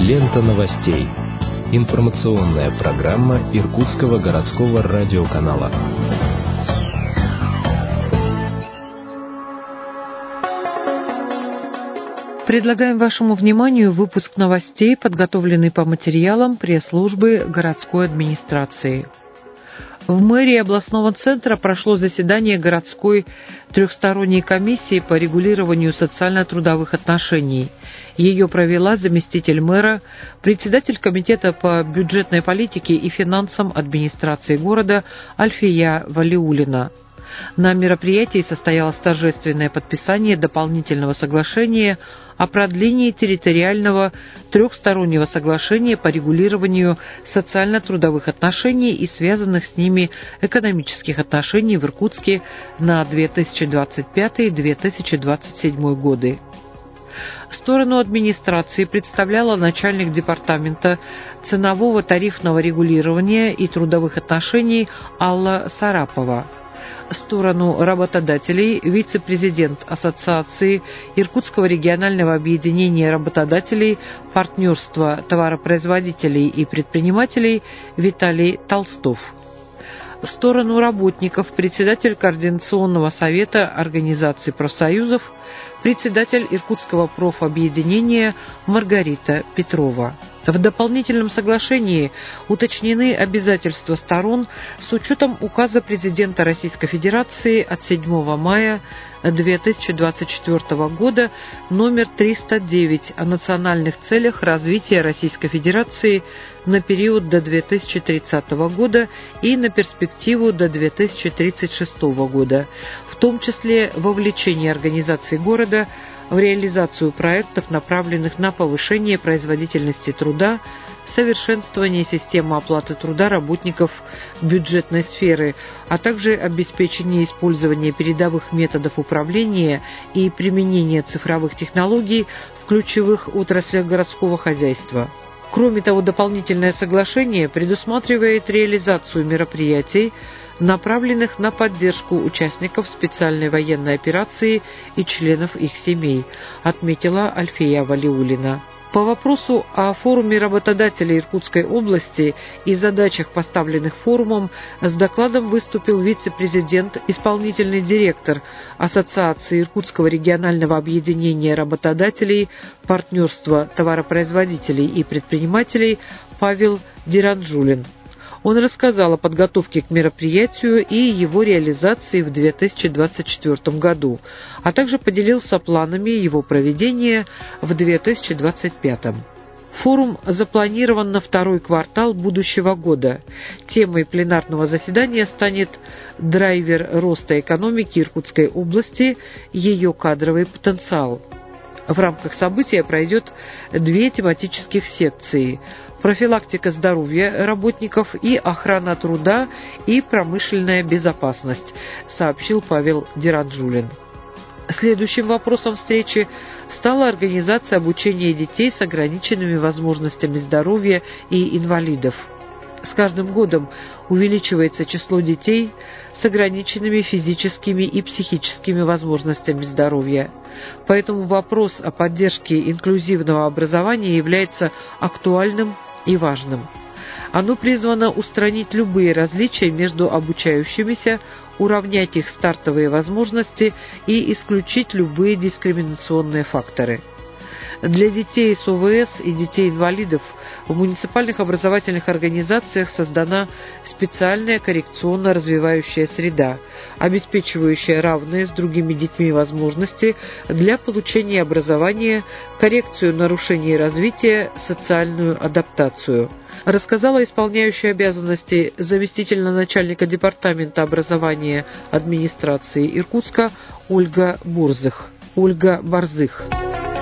Лента новостей. Информационная программа Иркутского городского радиоканала. Предлагаем вашему вниманию выпуск новостей, подготовленный по материалам пресс-службы городской администрации. В мэрии областного центра прошло заседание городской трехсторонней комиссии по регулированию социально-трудовых отношений. Ее провела заместитель мэра, председатель комитета по бюджетной политике и финансам администрации города Альфия Валиуллина. На мероприятии состоялось торжественное подписание дополнительного соглашения о продлении территориального трехстороннего соглашения по регулированию социально-трудовых отношений и связанных с ними экономических отношений в Иркутске на 2025-2027 годы. Сторону администрации представляла начальник департамента ценового тарифного регулирования и трудовых отношений Алла Сарапова. Сторону работодателей вице-президент Ассоциации Иркутского регионального объединения работодателей, партнерства товаропроизводителей и предпринимателей Виталий Толстов. Сторону работников председатель Координационного совета Организации профсоюзов, председатель Иркутского профобъединения Маргарита Петрова. В дополнительном соглашении уточнены обязательства сторон с учетом указа президента Российской Федерации от 7 мая 2024 года номер 309 о национальных целях развития Российской Федерации на период до 2030 года и на перспективу до 2036 года, в том числе вовлечение организаций города в реализацию проектов, направленных на повышение производительности труда, совершенствование системы оплаты труда работников бюджетной сферы, а также обеспечение использования передовых методов управления и применения цифровых технологий в ключевых отраслях городского хозяйства. Кроме того, дополнительное соглашение предусматривает реализацию мероприятий, направленных на поддержку участников специальной военной операции и членов их семей, отметила Альфия Валиуллина. По вопросу о форуме работодателей Иркутской области и задачах, поставленных форумом, с докладом выступил вице-президент, исполнительный директор Ассоциации Иркутского регионального объединения работодателей, партнерства товаропроизводителей и предпринимателей Павел Диранджулин. Он рассказал о подготовке к мероприятию и его реализации в 2024 году, а также поделился планами его проведения в 2025. Форум запланирован на второй квартал будущего года. Темой пленарного заседания станет драйвер роста экономики Иркутской области, ее кадровый потенциал. В рамках события пройдет 2 тематических секции – профилактика здоровья работников и охрана труда и промышленная безопасность, сообщил Павел Диранджулин. Следующим вопросом встречи стала организация обучения детей с ограниченными возможностями здоровья и инвалидов. С каждым годом увеличивается число детей с ограниченными физическими и психическими возможностями здоровья. Поэтому вопрос о поддержке инклюзивного образования является актуальным и важным. Оно призвано устранить любые различия между обучающимися, уравнять их стартовые возможности и исключить любые дискриминационные факторы. Для детей с ОВС и детей-инвалидов в муниципальных образовательных организациях создана специальная коррекционно-развивающая среда, обеспечивающая равные с другими детьми возможности для получения образования, коррекцию нарушений развития, социальную адаптацию, рассказала исполняющая обязанности заместителя начальника департамента образования администрации Иркутска Ольга Борзых.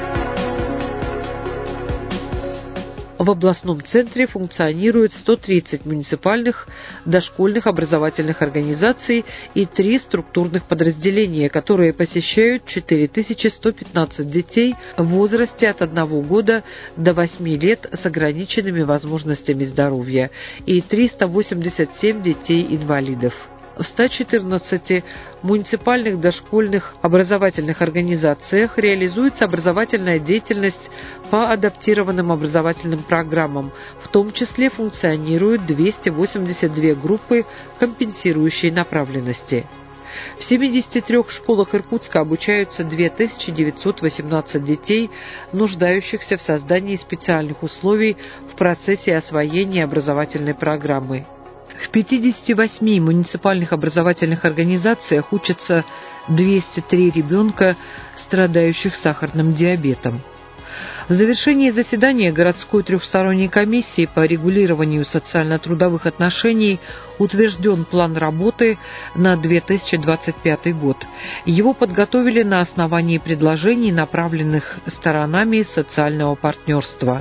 В областном центре функционирует 130 муниципальных дошкольных образовательных организаций и 3 структурных подразделения, которые посещают 4115 детей в возрасте от 1 года до 8 лет с ограниченными возможностями здоровья и 387 детей-инвалидов. В 114 муниципальных дошкольных образовательных организациях реализуется образовательная деятельность по адаптированным образовательным программам, в том числе функционируют 282 группы компенсирующей направленности. В 73 школах Иркутска обучаются 2918 детей, нуждающихся в создании специальных условий в процессе освоения образовательной программы. В 58 муниципальных образовательных организациях учатся 203 ребенка, страдающих сахарным диабетом. В завершении заседания городской трехсторонней комиссии по регулированию социально-трудовых отношений утвержден план работы на 2025 год. Его подготовили на основании предложений, направленных сторонами социального партнерства.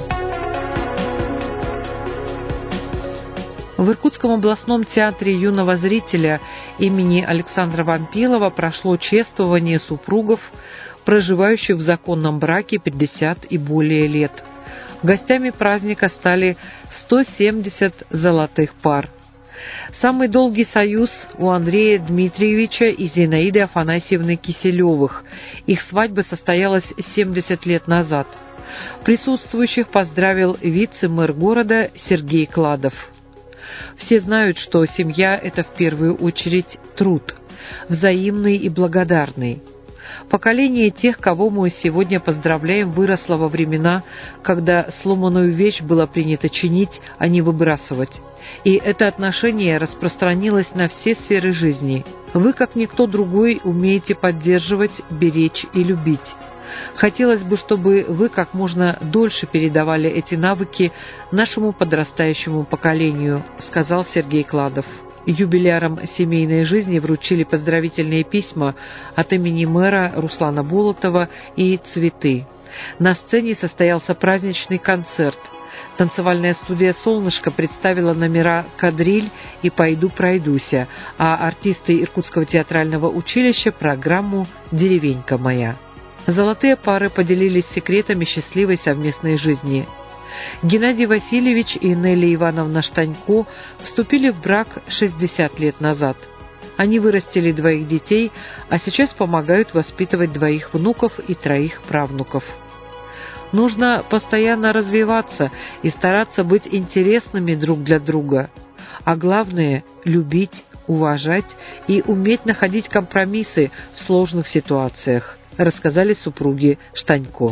В Иркутском областном театре юного зрителя имени Александра Вампилова прошло чествование супругов, проживающих в законном браке 50 и более лет. Гостями праздника стали 170 золотых пар. Самый долгий союз у Андрея Дмитриевича и Зинаиды Афанасьевны Киселевых. Их свадьба состоялась 70 лет назад. Присутствующих поздравил вице-мэр города Сергей Кладов. Все знают, что семья – это в первую очередь труд, взаимный и благодарный. Поколение тех, кого мы сегодня поздравляем, выросло во времена, когда сломанную вещь было принято чинить, а не выбрасывать. И это отношение распространилось на все сферы жизни. Вы, как никто другой, умеете поддерживать, беречь и любить. Хотелось бы, чтобы вы как можно дольше передавали эти навыки нашему подрастающему поколению, сказал Сергей Кладов. Юбилярам семейной жизни вручили поздравительные письма от имени мэра Руслана Болотова и цветы. На сцене состоялся праздничный концерт. Танцевальная студия «Солнышко» представила номера «Кадриль» и «Пойду пройдуся», а артисты Иркутского театрального училища – программу «Деревенька моя». Золотые пары поделились секретами счастливой совместной жизни. Геннадий Васильевич и Нелли Ивановна Штанько вступили в брак 60 лет назад. Они вырастили 2 детей, а сейчас помогают воспитывать 2 внуков и 3 правнуков. Нужно постоянно развиваться и стараться быть интересными друг для друга. А главное – любить, уважать и уметь находить компромиссы в сложных ситуациях, рассказали супруги Штанько.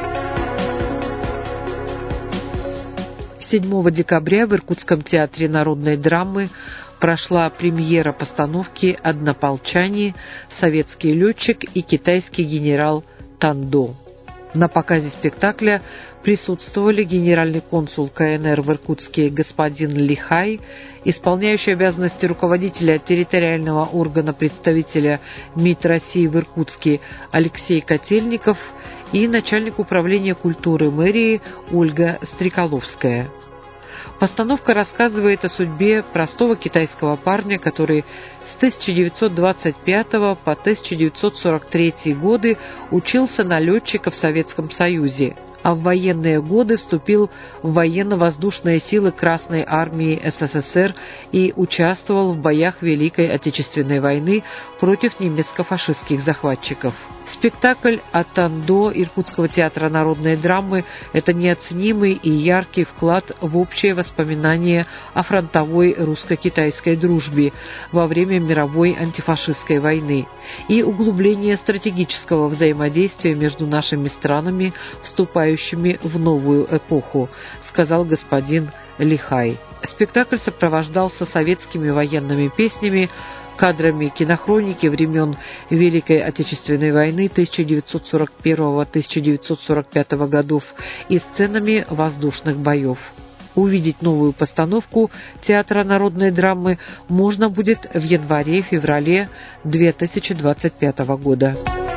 7 декабря в Иркутском театре народной драмы прошла премьера постановки «Однополчане. Советский летчик и китайский генерал Тандо». На показе спектакля присутствовали генеральный консул КНР в Иркутске господин Лихай, исполняющий обязанности руководителя территориального органа представителя МИД России в Иркутске Алексей Котельников и начальник управления культуры мэрии Ольга Стрекаловская. Постановка рассказывает о судьбе простого китайского парня, который с 1925 по 1943 годы учился на летчика в Советском Союзе, а в военные годы вступил в военно-воздушные силы Красной Армии СССР и участвовал в боях Великой Отечественной войны против немецко-фашистских захватчиков. Спектакль от Тандо Иркутского театра народной драмы – это неоценимый и яркий вклад в общее воспоминание о фронтовой русско-китайской дружбе во время мировой антифашистской войны и углубление стратегического взаимодействия между нашими странами, вступающими в новую эпоху, сказал господин Лихай. Спектакль сопровождался советскими военными песнями, кадрами кинохроники времен Великой Отечественной войны 1941-1945 годов и сценами воздушных боев. Увидеть новую постановку Театра народной драмы можно будет в январе-феврале 2025 года.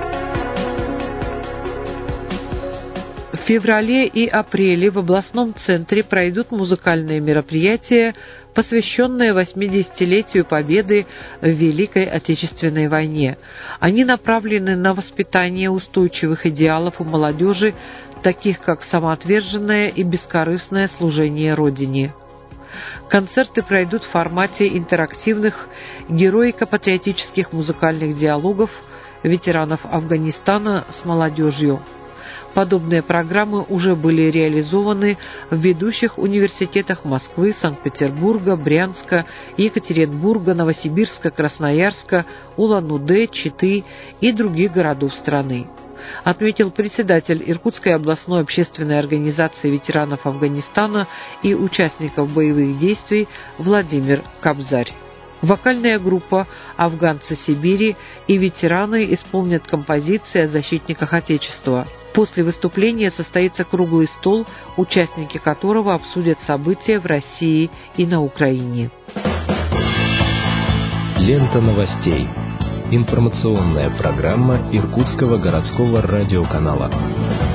В феврале и апреле в областном центре пройдут музыкальные мероприятия, посвященные 80-летию Победы в Великой Отечественной войне. Они направлены на воспитание устойчивых идеалов у молодежи, таких как самоотверженное и бескорыстное служение Родине. Концерты пройдут в формате интерактивных героико-патриотических музыкальных диалогов ветеранов Афганистана с молодежью. Подобные программы уже были реализованы в ведущих университетах Москвы, Санкт-Петербурга, Брянска, Екатеринбурга, Новосибирска, Красноярска, Улан-Удэ, Читы и других городов страны, отметил председатель Иркутской областной общественной организации ветеранов Афганистана и участников боевых действий Владимир Кобзарь. Вокальная группа «Афганцы Сибири» и ветераны исполнят композиции о защитниках Отечества. После выступления состоится круглый стол, участники которого обсудят события в России и на Украине. Лента новостей. Информационная программа Иркутского городского радиоканала.